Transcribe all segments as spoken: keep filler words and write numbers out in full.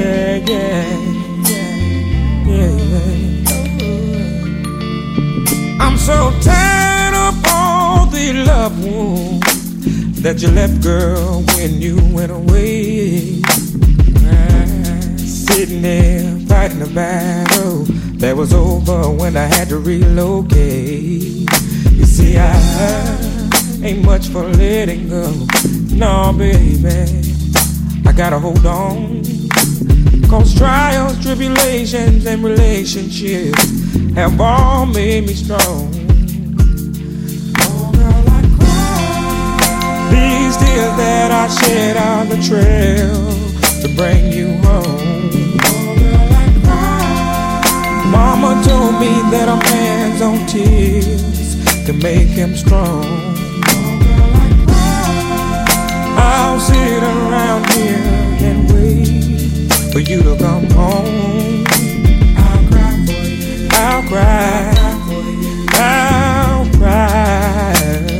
Yeah, yeah, yeah, yeah. I'm so tired of all the love wounds that you left, girl, when you went away. Sitting there fighting a battle that was over when I had to relocate. You see, I ain't much for letting go. No, baby, I gotta hold on. Cause trials, tribulations, and relationships have all made me strong. Oh, girl, I cry. These tears that I shed on the trail to bring you home. Oh, girl, I cry. Mama told me that a man's own tears can make him strong. Oh, girl, I cry. I'll sit around here and wait for you to come home. I'll cry for you. I'll cry. I'll cry.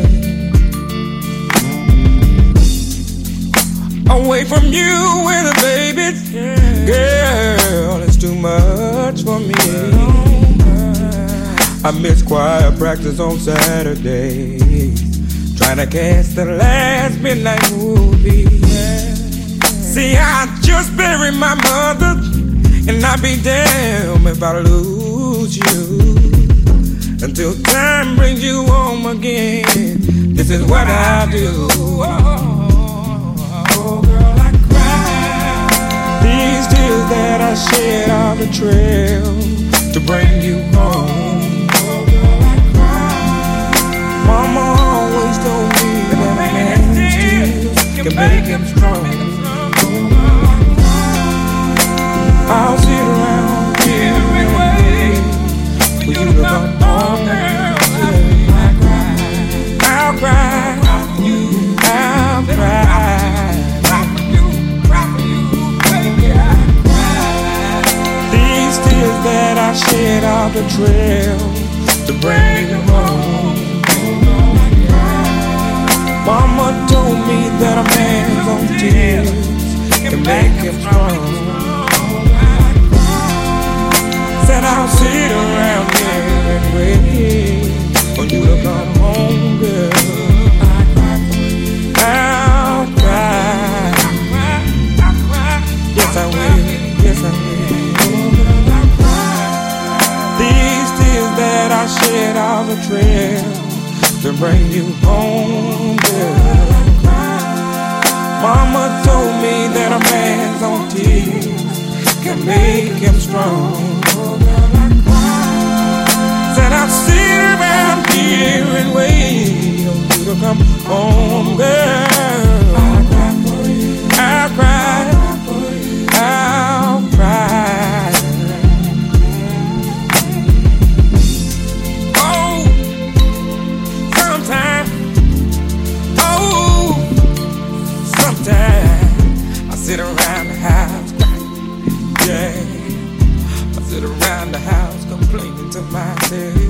Away from you and the baby, girl, it's too much for me. I miss choir practice on Saturdays, trying to catch the last midnight movie. See, I just buried my mother, and I'd be damned if I lose you. Until time brings you home again, this is what I do. Oh, girl, I cry. These tears that I shed on the trail to bring you home. Oh, girl, I cry. Mama always told me that a man's tears can make him strong. I'll sit around here and wait for you to come home. I'll cry, I'll cry, I'll cry. These tears that I shed on the trail to bring you home. Mama told me that a man's own tears can make him strong. Said I'll sit around here and wait for you to come home, girl. I'll cry. Yes, I will. Yes, I will. These tears that I shed on the trail to bring you home, girl. Mama told me that a man's own tears can make him strong. Said I'll sit around here and wait on you to come home, girl. I'll cry for you. I'll cry. I'll cry. Oh, sometimes, oh, sometimes I sit around the house crying, yeah. I sit around the house complaining to myself.